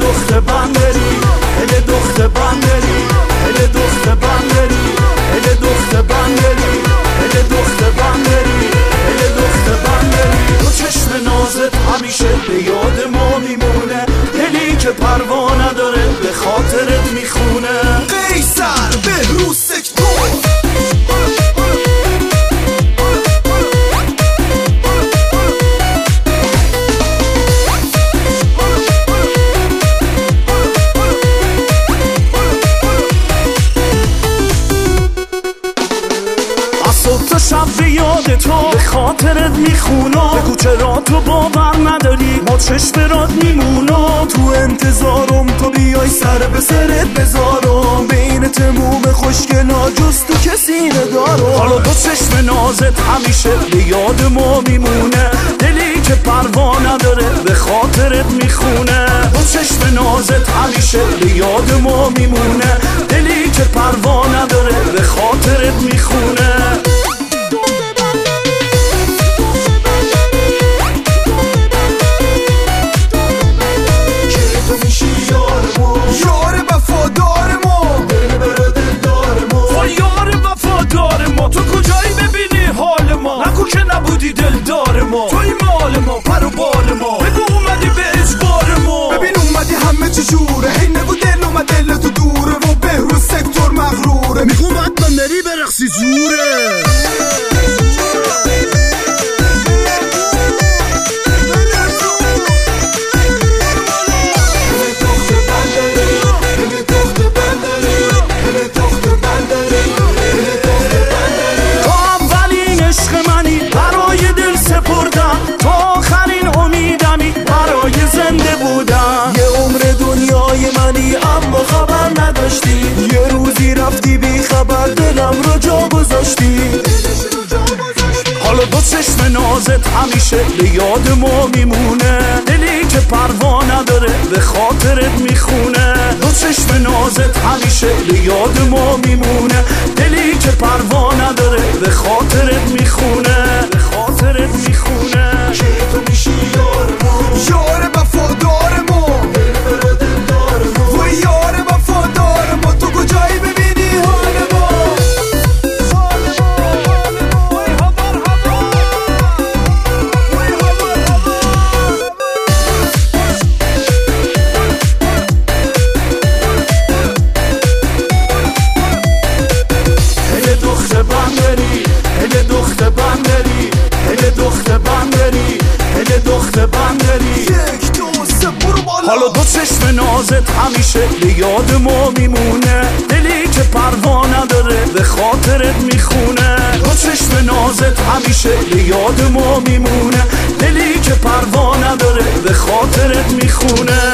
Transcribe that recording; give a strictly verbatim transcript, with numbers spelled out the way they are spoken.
دخت بندری ال دخت بندری ال دخت بندری ال دخت بندری ال دخت بندری ال دخت بندری دو چشم نازت همیشه به یاد ما میمونه دلی که پروا نداره به خاطرت میخونه قیصر بهروز سکتور صبح تا شب به یاد تو به خاطرت میخونم به کوچه را تو باور نداری ما چشم رات میمونم تو انتظارم تو بیای سر به سرت بذارم بین تموم خوشگلا جز تو کسی ندارم حالا دو چشم نازت همیشه به یاد ما میمونه دلی که پروا نداره به خاطرت میخونه دو چشم نازت همیشه به یاد ما میمونه دلی که پروا نداره به خاطرت میخونه یار وفادار ما دل بر دلدار ما یار وفادار ما تو کجایی ببینی حال ما نگو که نبودی دلدار ما توی مال ما پر و بال ما بگو اومدی به اجبار ما ببین اومدی همه چی جوره هی نگو دل اومد دل تو دوره و بهروز سکتور مغروره میگو باید من نری برقصی زوره اما خبر نداشتی یه روزی رفتی بی خبر دلم رو جا گذاشتی حالا دو چشم نازت همیشه به یاد ما میمونه دلی که پروا نداره به خاطرت میخونه دو چشم نازت همیشه به یاد ما میمونه دلی که پروا نداره به خاطرت میخونه به خاطرت میخونه که تو میشی یار ما یار وفادار ما حالا دو چشم نازت همیشه به یاد ما میمونه دلی که پروا نداره به خاطرت میخونه دو چشم نازت همیشه به یاد ما میمونه دلی که پروا نداره به خاطرت میخونه